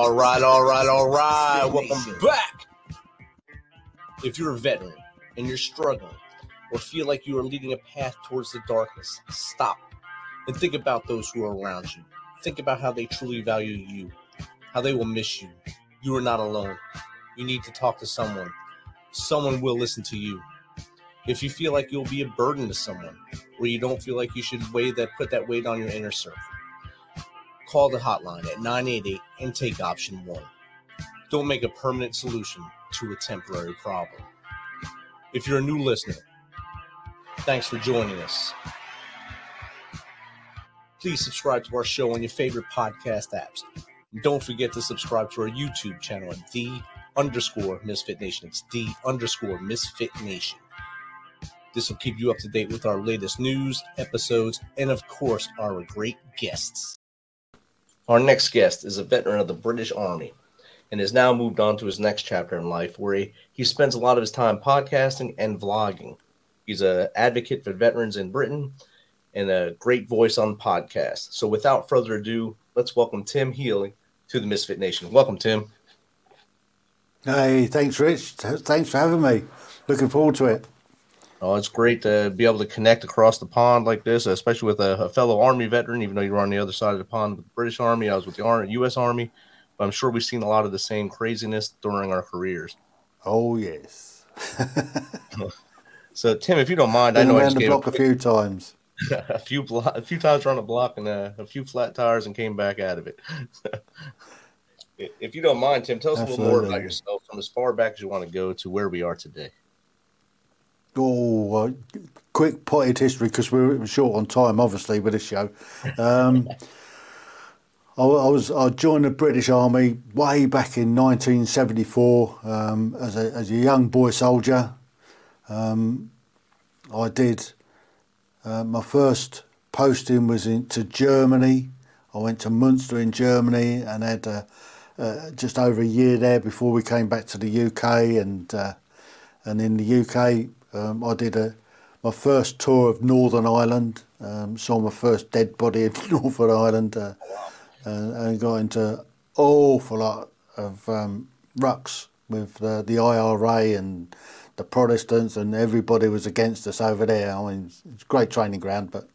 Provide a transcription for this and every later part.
All right. Welcome back. If you're a veteran and you're struggling or feel like you are leading a path towards the darkness, stop and think about those who are around you. Think about how they truly value you, how they will miss you. You are not alone. You need to talk to someone. Someone will listen to you. If you feel like you'll be a burden to someone, or you don't feel like you should put that weight on your inner circle, call the hotline at 988 and take option 1. Don't make a permanent solution to a temporary problem. If you're a new listener, thanks for joining us. Please subscribe to our show on your favorite podcast apps. And don't forget to subscribe to our YouTube channel at _Misfit Nation. It's _Misfit Nation. This will keep you up to date with our latest news, episodes, and of course, our great guests. Our next guest is a veteran of the British Army and has now moved on to his next chapter in life where he spends a lot of his time podcasting and vlogging. He's an advocate for veterans in Britain and a great voice on podcasts. So without further ado, let's welcome Tim Healy to the Misfit Nation. Welcome, Tim. Hey, thanks, Rich. Thanks for having me. Looking forward to it. Oh, it's great to be able to connect across the pond like this, especially with a fellow Army veteran, even though you were on the other side of the pond with the British Army. I was with the U.S. Army, but I'm sure we've seen a lot of the same craziness during our careers. Oh, yes. So, Tim, if you don't mind, Been I know around the block a few times. a few times around the block and a few flat tires and came back out of it. If you don't mind, Tim, tell us a little more about yourself from as far back as you want to go to where we are today. Oh, quick potted history because we're short on time, obviously, with this show. I joined the British Army way back in 1974 as a young boy soldier. I did my first posting was to Germany. I went to Munster in Germany and had just over a year there before we came back to the UK. And in the UK, I did my first tour of Northern Ireland. Saw my first dead body in Northern Ireland, and got into an awful lot of rucks with the IRA and the Protestants, and everybody was against us over there. I mean, it's a great training ground, but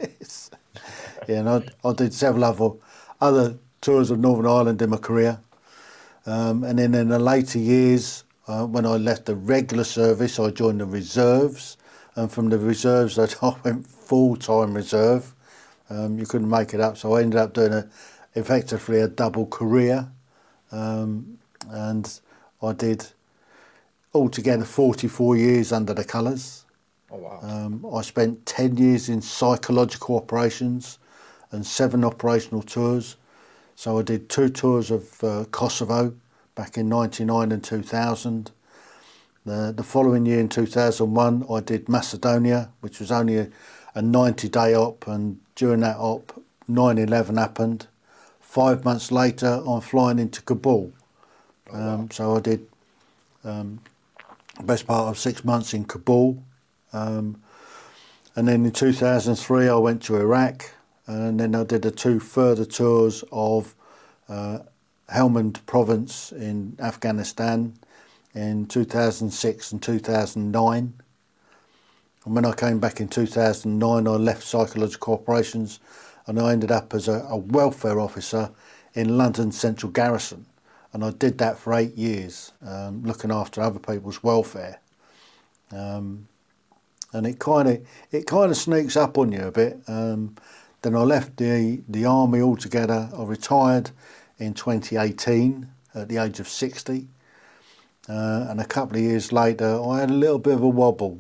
and I did several other tours of Northern Ireland in my career. And then in the later years, when I left the regular service, I joined the reserves. And from the reserves, I went full-time reserve. You couldn't make it up. So I ended up doing effectively a double career. And I did altogether 44 years under the colours. Oh, wow. I spent 10 years in psychological operations and 7 operational tours. So I did 2 tours of Kosovo back in 99 and 2000. The following year in 2001, I did Macedonia, which was only a 90-day op, and during that op, 9/11 happened. 5 months later, I'm flying into Kabul. Wow. So I did the best part of 6 months in Kabul. And then in 2003, I went to Iraq, and then I did the 2 further tours of Helmand province in Afghanistan in 2006 and 2009. And when I came back in 2009, I left psychological operations and I ended up as a welfare officer in London Central Garrison. And I did that for 8 years, looking after other people's welfare. And it kind of sneaks up on you a bit. Then I left the army altogether. I retired in 2018 at the age of 60. And a couple of years later, I had a little bit of a wobble.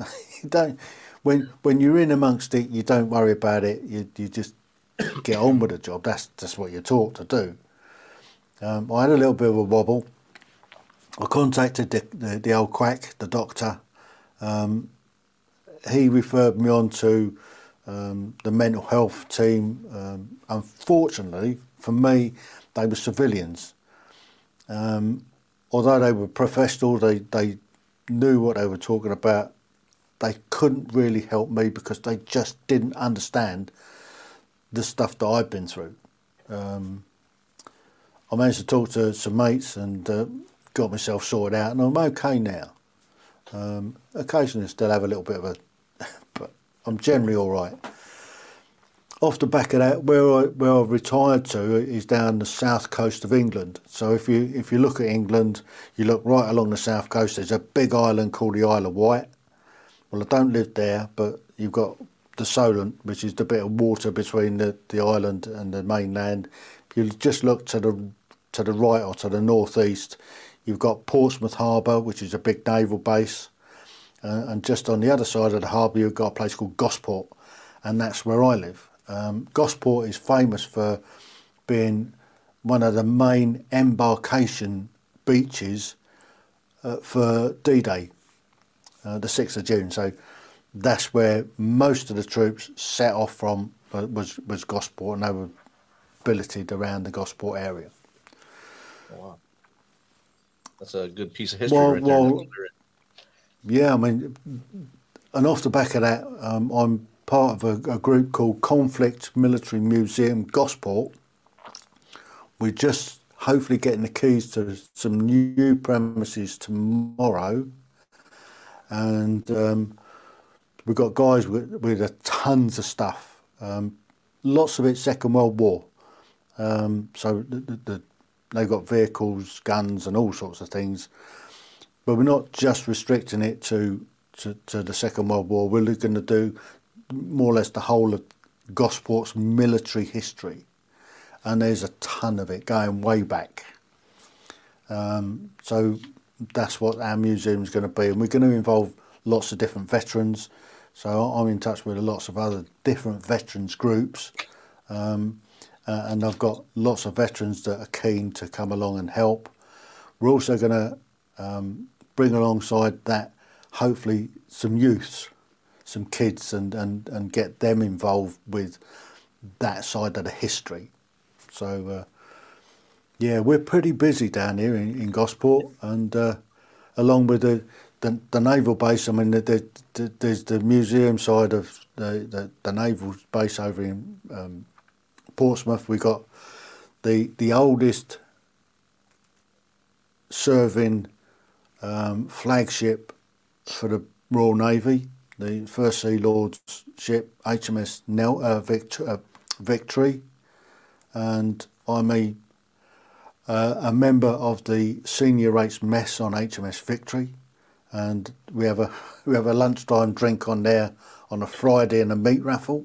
When you're in amongst it, you don't worry about it. You just get on with the job. That's just what you're taught to do. I had a little bit of a wobble. I contacted the old quack, the doctor. He referred me on to the mental health team. Unfortunately, for me, they were civilians. Although they were professional, they knew what they were talking about. They couldn't really help me because they just didn't understand the stuff that I've been through. I managed to talk to some mates and got myself sorted out, and I'm okay now. Occasionally I still have a little bit of a, but I'm generally all right. Off the back of that, where I've retired to is down the south coast of England. So if you look at England, you look right along the south coast. There's a big island called the Isle of Wight. Well, I don't live there, but you've got the Solent, which is the bit of water between the island and the mainland. If you just look to the right or to the northeast, you've got Portsmouth Harbour, which is a big naval base, and just on the other side of the harbour, you've got a place called Gosport, and that's where I live. Gosport is famous for being one of the main embarkation beaches for D-Day, the 6th of June. So that's where most of the troops set off from, was Gosport, and they were billeted around the Gosport area. Wow. That's a good piece of history there. Yeah, I mean, and off the back of that, I'm part of a group called Conflict Military Museum Gosport. We're just hopefully getting the keys to some new premises tomorrow, and we've got guys with tons of stuff. Lots of it Second World War. So they've got vehicles, guns, and all sorts of things. But we're not just restricting it to the Second World War. We're going to do more or less the whole of Gosport's military history, and there's a ton of it going way back. So that's what our museum is going to be, and we're going to involve lots of different veterans. So I'm in touch with lots of other different veterans groups, and I've got lots of veterans that are keen to come along and help. We're also going to bring alongside that hopefully some youths, some kids, and get them involved with that side of the history. So yeah, we're pretty busy down here in Gosport, and along with the naval base. I mean, there's the museum side of the naval base over in Portsmouth. We got the oldest serving flagship for the Royal Navy, the First Sea Lord's ship, HMS Victory, and I'm a member of the senior rates mess on HMS Victory, and we have a lunchtime drink on there on a Friday and a meat raffle.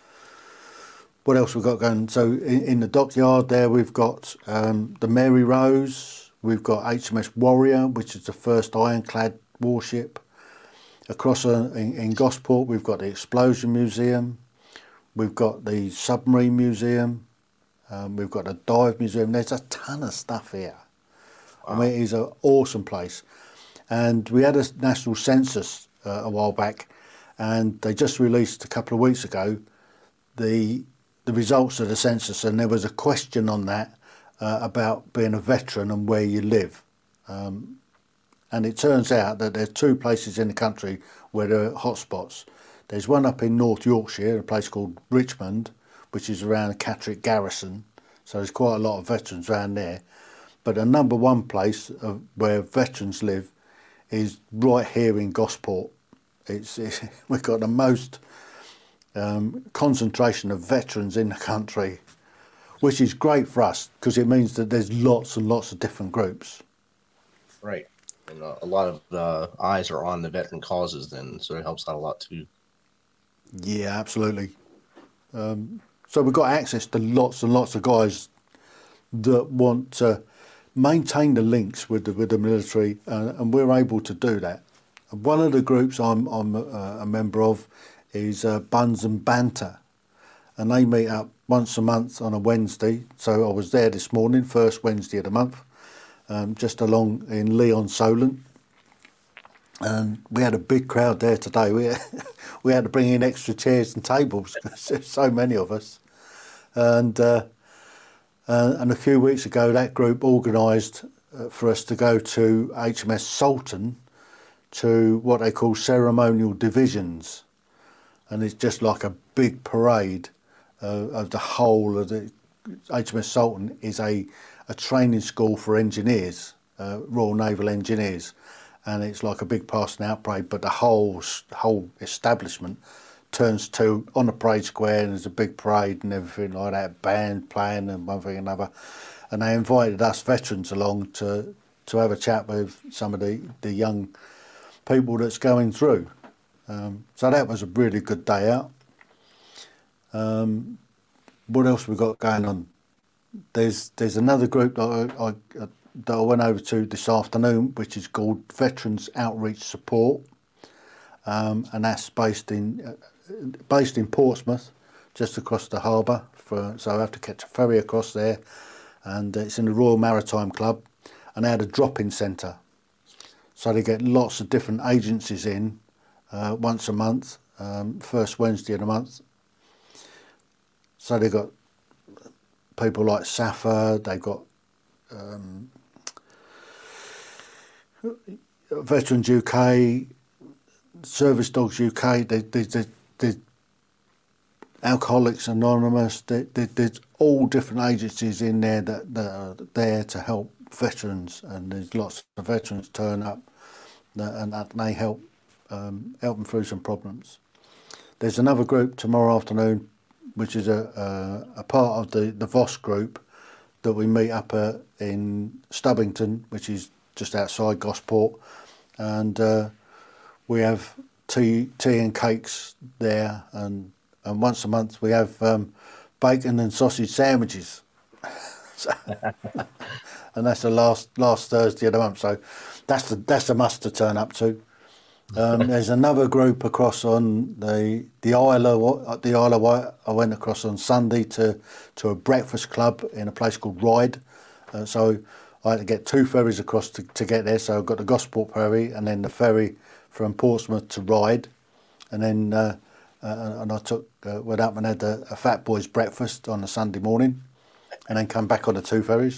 What else we've got going? So in the dockyard there, we've got the Mary Rose, we've got HMS Warrior, which is the first ironclad warship. Across in Gosport, we've got the Explosion Museum, we've got the Submarine Museum, we've got the Dive Museum. There's a ton of stuff here. Wow. I mean, it is an awesome place. And we had a national census a while back, and they just released a couple of weeks ago the results of the census, and there was a question on that about being a veteran and where you live. And it turns out that there's two places in the country where there are hotspots. There's one up in North Yorkshire, a place called Richmond, which is around Catterick Garrison. So there's quite a lot of veterans around there. But the number one place where veterans live is right here in Gosport. We've got the most concentration of veterans in the country, which is great for us because it means that there's lots and lots of different groups. Right. And a lot of eyes are on the veteran causes then, so it helps out a lot too. Yeah, absolutely. So we've got access to lots and lots of guys that want to maintain the links with the military, and we're able to do that. One of the groups I'm a member of is Buns and Banter, and they meet up once a month on a Wednesday. So I was there this morning, first Wednesday of the month, just along in Leon Solent, and we had a big crowd there today. We had to bring in extra chairs and tables because there's so many of us, and a few weeks ago that group organised for us to go to HMS Sultan to what they call ceremonial divisions, and it's just like a big parade of the whole of the HMS Sultan is a a training school for engineers, Royal Naval Engineers, and it's like a big passing out parade, but the whole establishment turns to on the parade square, and there's a big parade and everything like that, band playing and one thing and another. And they invited us veterans along to have a chat with some of the young people that's going through. So that was a really good day out. What else we got going on? There's another group that I went over to this afternoon, which is called Veterans Outreach Support, and that's based in Portsmouth, just across the harbour. So I have to catch a ferry across there, and it's in the Royal Maritime Club, and they had a drop-in centre. So they get lots of different agencies in once a month, first Wednesday of the month. So they've got people like SAFA, they've got Veterans UK, Service Dogs UK, the Alcoholics Anonymous, there's all different agencies in there that are there to help veterans, and there's lots of veterans turn up and they help them through some problems. There's another group tomorrow afternoon, which is a part of the Voss group that we meet up in Stubbington, which is just outside Gosport, and we have tea and cakes there, and once a month we have bacon and sausage sandwiches. And that's the last Thursday of the month, so that's a must to turn up to. There's another group across on the Isle of Wight. I went across on Sunday to a breakfast club in a place called Ryde. So I had to get 2 ferries across to get there. So I got the Gosport ferry and then the ferry from Portsmouth to Ryde, and then and I went up and had a Fat Boys breakfast on a Sunday morning, and then come back on the 2 ferries.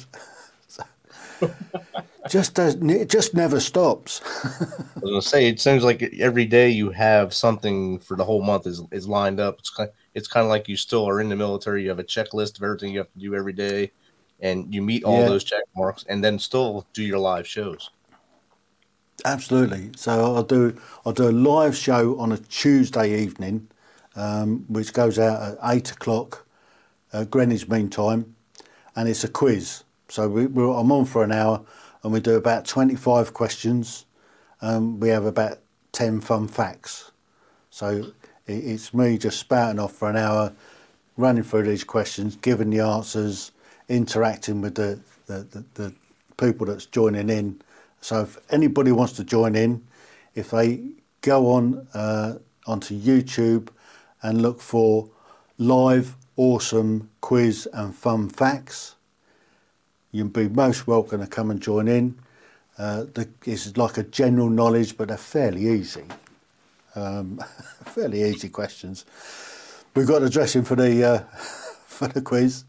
It just never stops. I was gonna say, it seems like every day you have something for the whole month is lined up. It's kind of like you still are in the military. You have a checklist of everything you have to do every day, and you meet all those check marks, and then still do your live shows. Absolutely. So I'll do a live show on a Tuesday evening, which goes out at 8:00 Greenwich Mean Time, and it's a quiz. So I'm on for an hour, and we do about 25 questions. We have about 10 fun facts. So it's me just spouting off for an hour, running through these questions, giving the answers, interacting with the people that's joining in. So if anybody wants to join in, if they go onto YouTube and look for Live Awesome Quiz and Fun Facts, you'll be most welcome to come and join in. It's like a general knowledge, but they're fairly easy. Fairly easy questions. We've got a dressing for the quiz.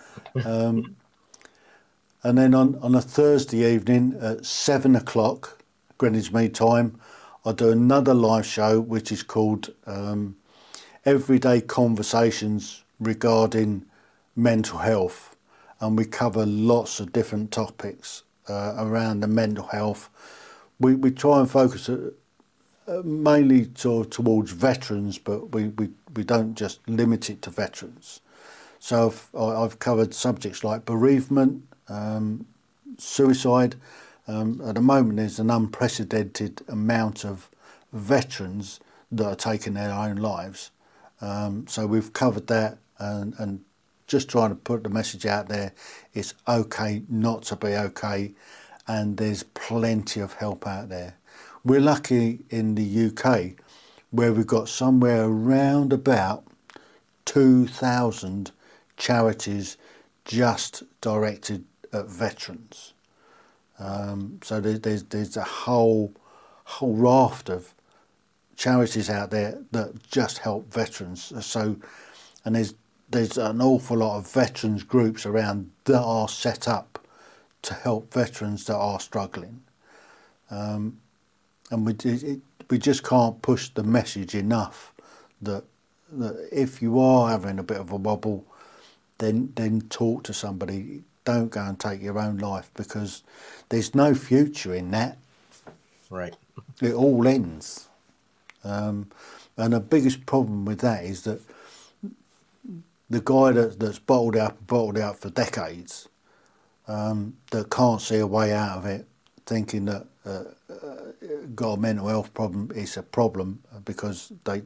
And then on a Thursday evening at 7:00 Greenwich Mean Time, I do another live show which is called Everyday Conversations Regarding Mental Health, and we cover lots of different topics around the mental health. We try and focus mainly towards veterans, but we don't just limit it to veterans. So I've covered subjects like bereavement, suicide. At the moment there's an unprecedented amount of veterans that are taking their own lives. So we've covered that and just trying to put the message out there. It's okay not to be okay, and there's plenty of help out there. We're lucky in the UK where we've got somewhere around about 2,000 charities just directed at veterans. So there's a whole raft of charities out there that just help veterans. So, and there's an awful lot of veterans groups around that are set up to help veterans that are struggling. And we just can't push the message enough that if you are having a bit of a wobble, then talk to somebody. don't go and take your own life, because there's no future in that. Right. It all ends. And the biggest problem with that is that the guy that's bottled out for decades, that can't see a way out of it, thinking that got a mental health problem, it's a problem, because they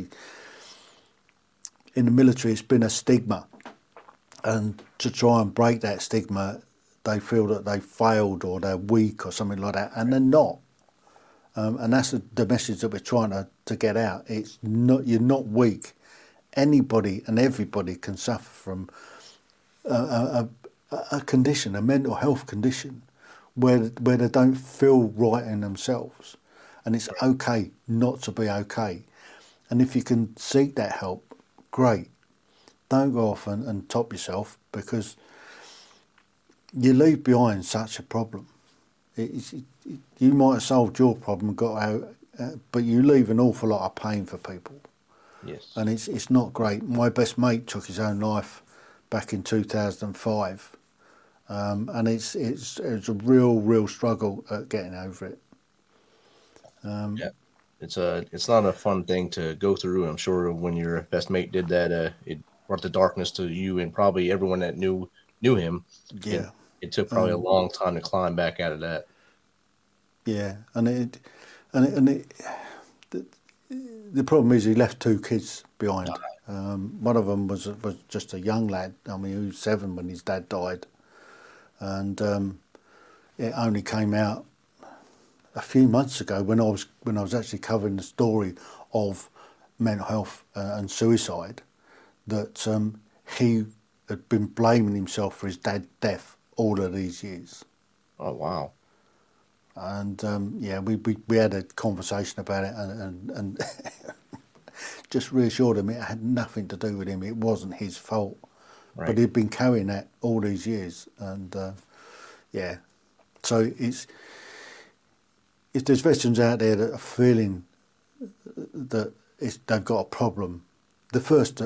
in the military it's been a stigma, and to try and break that stigma, they feel that they failed or they're weak or something like that, and they're not. And that's the message that we're trying to get out. It's not, you're not weak. Anybody and everybody can suffer from a condition, a mental health condition, where they don't feel right in themselves, and it's okay not to be okay. And if you can seek that help, great. Don't go off and top yourself, because you leave behind such a problem. You might have solved your problem, got out, but you leave an awful lot of pain for people. Yes. And it's not great. My best mate took his own life back in 2005, and it's a real struggle at getting over it. Yeah, it's not a fun thing to go through. I'm sure when your best mate did that, it brought the darkness to you and probably everyone that knew him. Yeah. It took probably a long time to climb back out of that. Yeah, and the problem is he left two kids behind. One of them was just a young lad. I mean, he was 7 when his dad died, and it only came out a few months ago when I was actually covering the story of mental health and suicide, that he had been blaming himself for his dad's death all of these years. Oh wow! And yeah, we had a conversation about it, and just reassured him it had nothing to do with him. It wasn't his fault, Right. but he'd been carrying that all these years, and yeah. So it's, if there's veterans out there that are feeling that they've got a problem, the first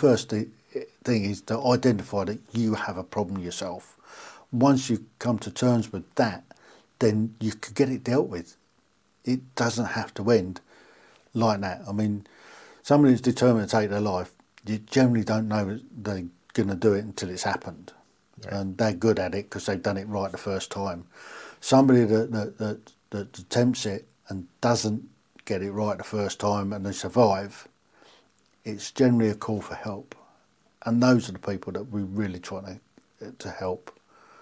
thing is to identify that you have a problem yourself. Once you come to terms with that, then you could get it dealt with. It doesn't have to end like that. I mean, somebody who's determined to take their life, you generally don't know they're going to do it until it's happened. Right. And they're good at it because they've done it right the first time. Somebody that attempts it and doesn't get it right the first time and they survive, it's generally a call for help. And those are the people that we really try to help.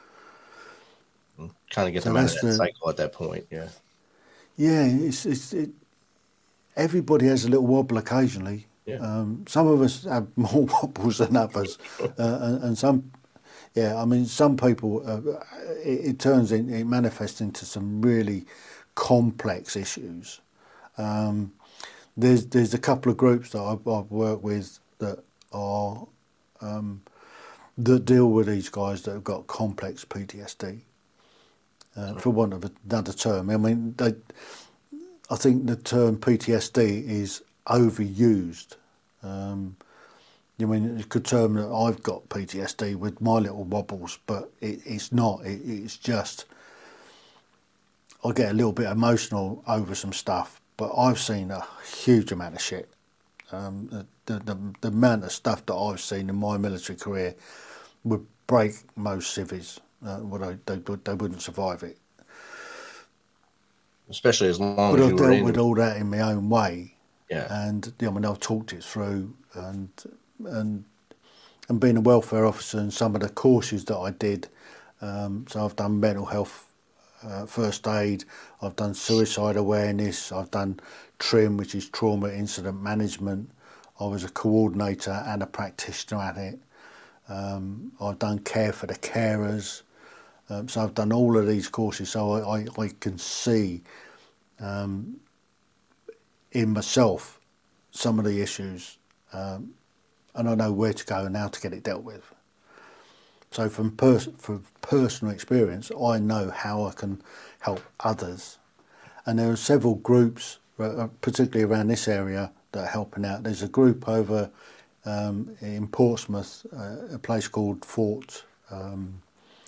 Kind of get them out of that cycle at that point, yeah. Yeah, everybody has a little wobble occasionally. Yeah. Some of us have more wobbles than others, and some, yeah. I mean, some people it manifests into some really complex issues. There's a couple of groups that I've worked with that are that deal with these guys that have got complex PTSD. For want of another term, I mean, I think the term PTSD is overused. I mean, you could term that I've got PTSD with my little wobbles, but it's not. It's just I get a little bit emotional over some stuff, but I've seen a huge amount of shit. The amount of stuff that I've seen in my military career would break most civvies. They wouldn't survive it. Especially as long but as I've dealt with all that in my own way. Yeah. And I mean, I've talked it through, and being a welfare officer and some of the courses that I did. So I've done mental health, first aid. I've done suicide awareness. I've done TRIM, which is trauma incident management. I was a coordinator and a practitioner at it. I've done care for the carers. So I've done all of these courses, so I can see in myself some of the issues, and I know where to go and how to get it dealt with. So from personal experience, I know how I can help others. And there are several groups, particularly around this area, that are helping out. There's a group over in Portsmouth, a place called Fort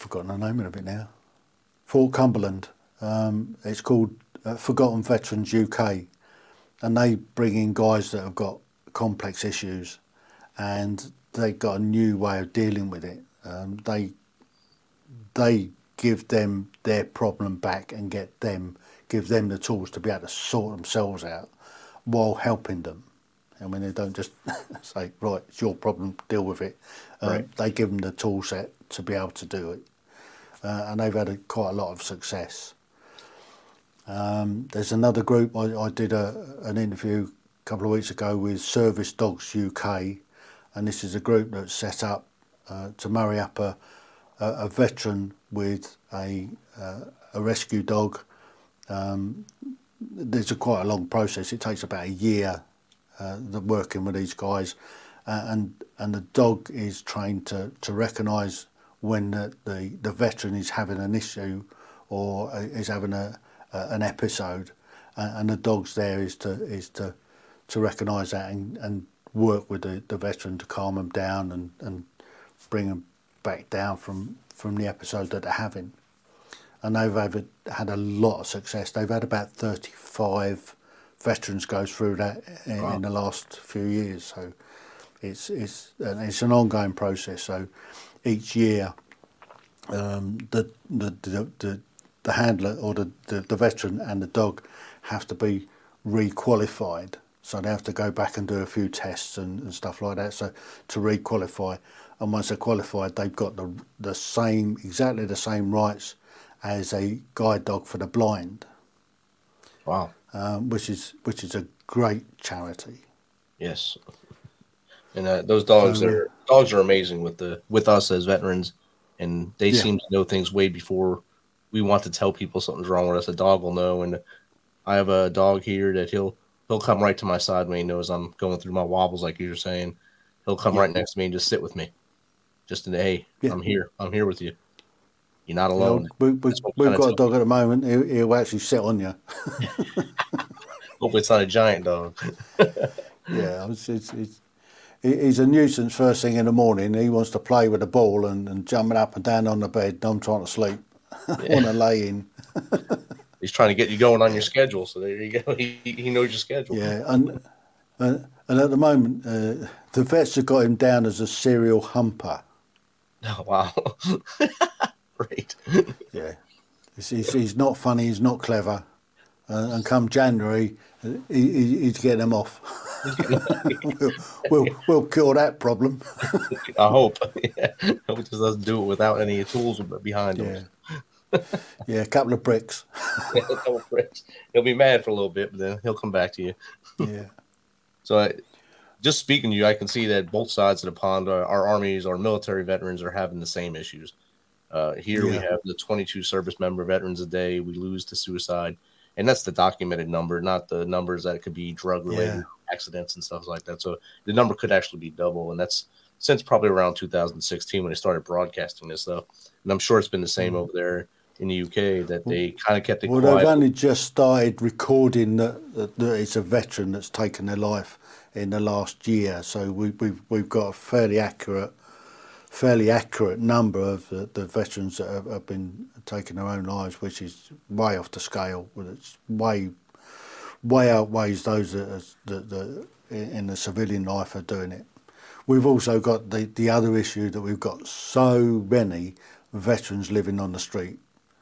forgotten the name of it now. Fort Cumberland. It's called Forgotten Veterans UK, and they bring in guys that have got complex issues, and they've got a new way of dealing with it. They give them their problem back and give them the tools to be able to sort themselves out while helping them. I mean, they don't just say, right, it's your problem, deal with it. Right. They give them the tool set to be able to do it. And they've had quite a lot of success. There's another group, I did an interview a couple of weeks ago with Service Dogs UK, and this is a group that's set up to marry up a veteran with a rescue dog. There's quite a long process. It takes about a year working with these guys, and the dog is trained to recognise when the veteran is having an issue or is having an episode, and the dog's there is to recognise that and work with the veteran to calm them down and bring them back down from the episode that they're having. And they've had a lot of success. They've had about 35 veterans go through that in the last few years. So it's an ongoing process. So each year, the handler or the veteran and the dog have to be re-qualified. So they have to go back and do a few tests and stuff like that. So to re-qualify, and once they're qualified, they've got exactly the same rights as a guide dog for the blind. Wow. Which is a great charity. Yes. And those dogs are amazing with us as veterans, and they seem to know things way before we want to tell people something's wrong with us. A dog will know, and I have a dog here that he'll come right to my side when he knows I'm going through my wobbles, like you were saying. He'll come right next to me and just sit with me. Just in the, hey, I'm here with you. You're not alone. We've got a dog at the moment. He'll actually sit on you. Hope it's not a giant dog. Yeah, he's a nuisance first thing in the morning. He wants to play with the ball and jumping up and down on the bed. I'm trying to sleep. I want to lay in. He's trying to get you going on your schedule. So there you go. He knows your schedule. Yeah, and at the moment, the vets have got him down as a serial humper. Oh, wow. Great. Yeah. He's not funny, he's not clever. And come January, he's getting them off. we'll cure that problem. I hope. Yeah. I hope he just doesn't do it without any tools behind him. Yeah, a couple of bricks. A couple of bricks. He'll be mad for a little bit, but then he'll come back to you. Yeah. So just speaking to you, I can see that both sides of the pond, our armies, our military veterans are having the same issues. Here we have the 22 service member veterans a day we lose to suicide. And that's the documented number, not the numbers that could be drug-related accidents and stuff like that. So the number could actually be double. And that's since probably around 2016 when they started broadcasting this stuff. And I'm sure it's been the same over there in the UK that they kind of kept it quiet. They've only just started recording that it's a veteran that's taken their life in the last year. So we've got a fairly accurate number of the veterans that have been taking their own lives, which is way off the scale. It's way outweighs those that in the civilian life are doing it. We've also got the other issue that we've got so many veterans living on the street,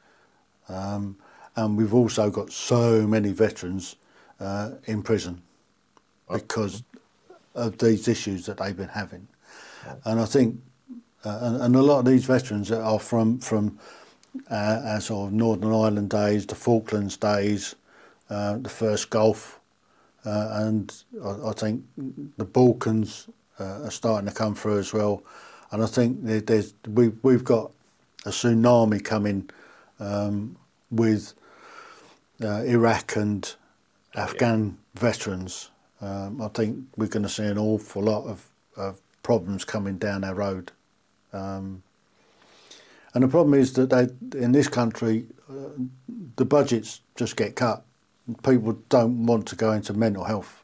and we've also got so many veterans in prison because of these issues that they've been having. And I think and a lot of these veterans are from our sort of Northern Ireland days, the Falklands days, the first Gulf, and I think the Balkans are starting to come through as well. And I think we've got a tsunami coming with Iraq and Afghan veterans. I think we're going to see an awful lot of problems coming down our road. And the problem is that in this country, the budgets just get cut. People don't want to go into mental health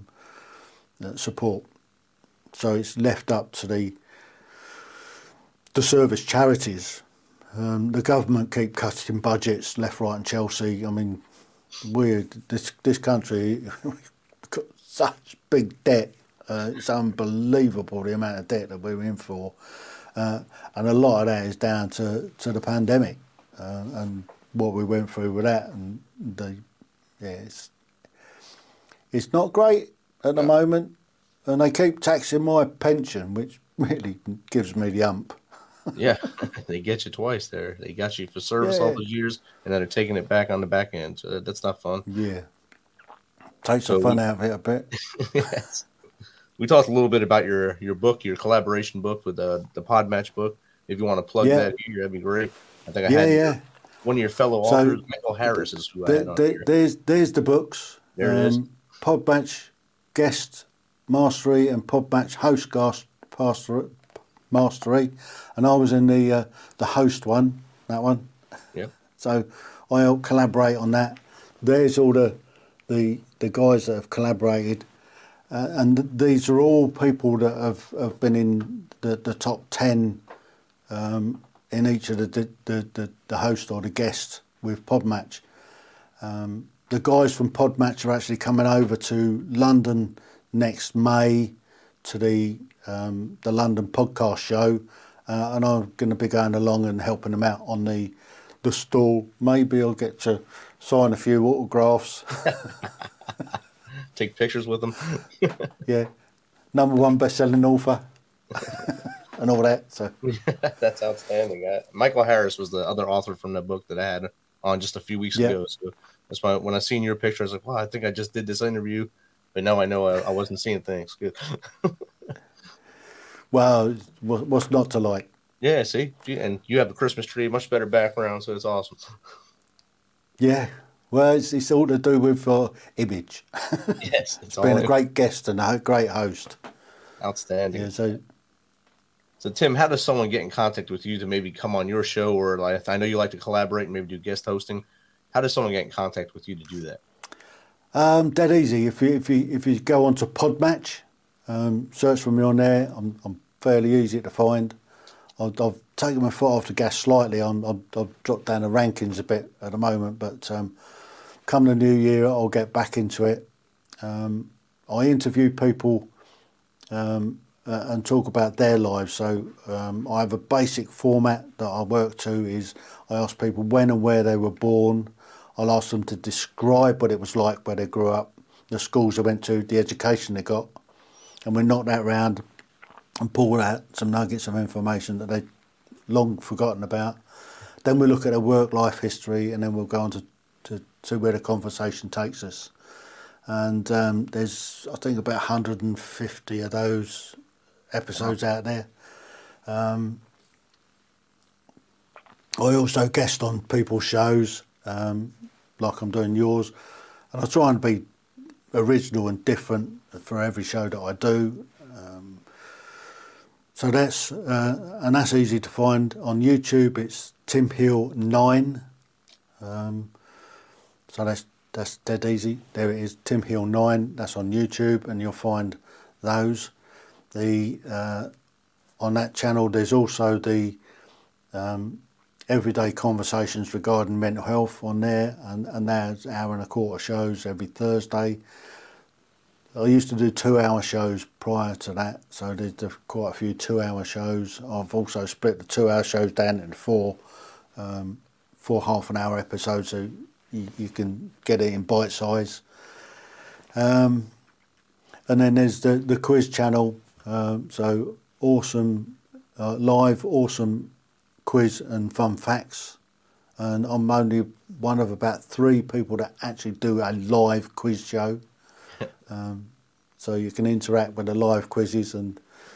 support, so it's left up to to service charities. The government keep cutting budgets left, right, and Chelsea. I mean, this country we've got such big debt. It's unbelievable the amount of debt that we're in for, and a lot of that is down to the pandemic and what we went through with that. And it's not great at the moment, and they keep taxing my pension, which really gives me the ump. Yeah, they get you twice there. They got you for service all those years, and then they're taking it back on the back end. So that's not fun. Yeah, takes the fun out of it a bit. Yes. We talked a little bit about your book, your collaboration book with the Podmatch book. If you want to plug that here, that'd be great. I think I had one of your fellow authors, Michael Harris, is who I had on here. There's the books. There it is. Podmatch Guest Mastery and Podmatch Host Mastery, and I was in the host one, that one. Yeah. So I helped collaborate on that. There's all the guys that have collaborated, and these are all people that have been in the top 10 in each of the host or the guest with Podmatch. The guys from Podmatch are actually coming over to London next May to the London podcast show, and I'm going to be going along and helping them out on the stall. Maybe I'll get to sign a few autographs. Take pictures with them. Yeah, #1 best-selling author and all that. So that's outstanding. Michael Harris was the other author from the book that I had on just a few weeks ago. So that's why when I seen your picture, I was like, "Wow, I think I just did this interview." But now I know I wasn't seeing things. Good. Well, what's not to like? Yeah, see? And you have a Christmas tree, much better background, so it's awesome. Yeah. Well, it's all to do with image. Yes. It's been a great guest and a great host. Outstanding. Yeah, so, Tim, how does someone get in contact with you to maybe come on your show? Or like, I know you like to collaborate and maybe do guest hosting. How does someone get in contact with you to do that? Dead easy. If you go onto Podmatch, search for me on there. I'm fairly easy to find. I've taken my foot off the gas slightly. I've dropped down the rankings a bit at the moment, but come the new year, I'll get back into it. I interview people and talk about their lives. So I have a basic format that I work to. Is I ask people when and where they were born. I'll ask them to describe what it was like where they grew up, the schools they went to, the education they got, and we knock that round and pull out some nuggets of information that they've long forgotten about. Then we look at their work-life history, and then we'll go on to where the conversation takes us. And there's, I think, about 150 of those episodes out there. I also guest on people's shows, like I'm doing yours, and I try and be original and different for every show that I do. So that's easy to find on YouTube. It's Tim Hill 9. So that's dead easy. There it is, Tim Hill 9. That's on YouTube, and you'll find those. On that channel, there's also the everyday conversations regarding mental health on there, and there's 1.25 hour shows every Thursday. I used to do 2-hour shows prior to that, so there's quite a few 2-hour shows. I've also split the 2-hour shows down into four half-an-hour episodes, so you can get it in bite size. And then there's the quiz channel, so awesome live, awesome quiz and fun facts. And I'm only one of about 3 people that actually do a live quiz show. So you can interact with the live quizzes, and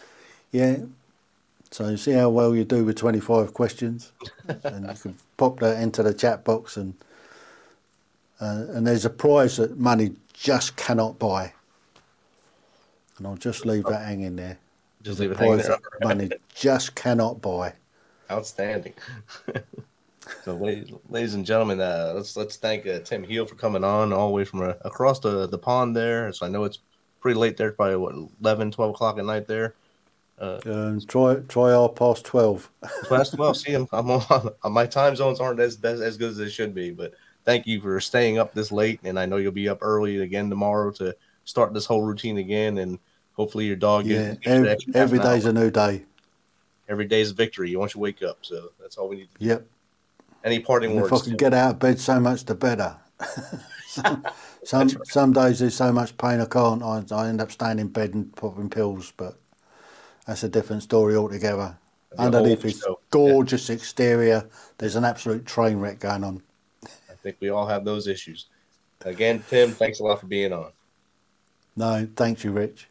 so you see how well you do with 25 questions, and you can pop that into the chat box, and there's a prize that money just cannot buy, and I'll just leave that hanging there. Just leave it hanging there. Money just cannot buy. Outstanding. So, ladies and gentlemen, let's thank Tim Hill for coming on all the way from across the pond there. So I know it's pretty late there, probably 11, 12 o'clock at night there. Try our past 12. Past 12. See, I'm on my time zones aren't as good as they should be. But thank you for staying up this late, and I know you'll be up early again tomorrow to start this whole routine again, and hopefully your dog Yeah, gets your extra half every an hour. day's a new day. Every day's a victory once you wake up. So that's all we need to do. Yep. Any parting And words? if I can get out of bed, so much the better. some days there's so much pain I can't. I end up staying in bed and popping pills, but that's a different story altogether. Underneath this gorgeous exterior, there's an absolute train wreck going on. I think we all have those issues. Again, Tim, thanks a lot for being on. No, thanks you, Rich.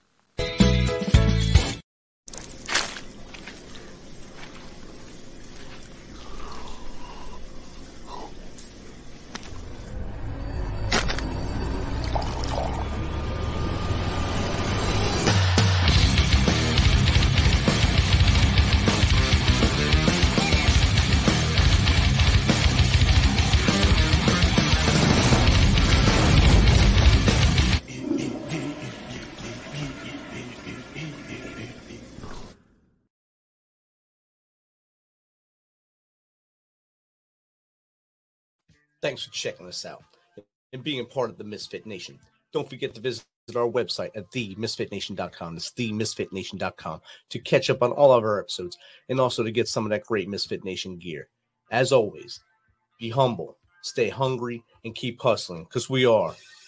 Thanks for checking us out and being a part of the Misfit Nation. Don't forget to visit our website at themisfitnation.com. That's themisfitnation.com to catch up on all of our episodes and also to get some of that great Misfit Nation gear. As always, be humble, stay hungry, and keep hustling because we are